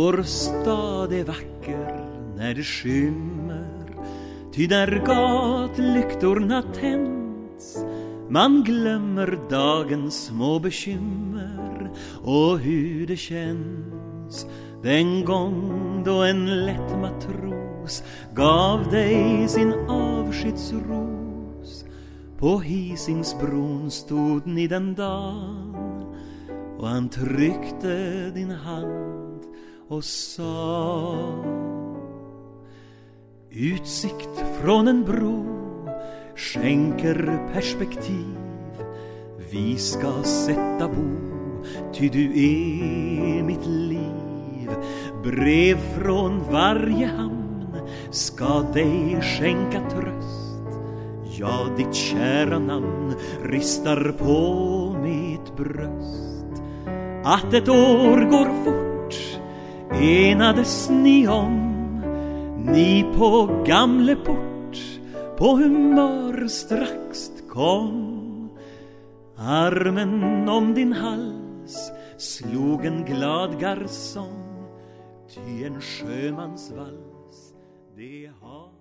Vår stad är vacker när det skymmer, ty där gatlyktorna tänds. Man glömmer dagens små bekymmer och hur det känns den gång då en lätt matros gav dig sin avskedsros. På Hisingsbron stod ni den dagen och han tryckte din hand och sa: utsikt från en bro skänker perspektiv. Vi ska sätta bo, ty du är mitt liv. Brev från varje hamn ska dig skänka tröst. Ja, ditt kära namn ristar på mitt bröst. Att ett år går fort enades ni om, ni på Gamleport på humör strax kom. Armen om din hals slog en glad garsong, ty en sjömans vals det har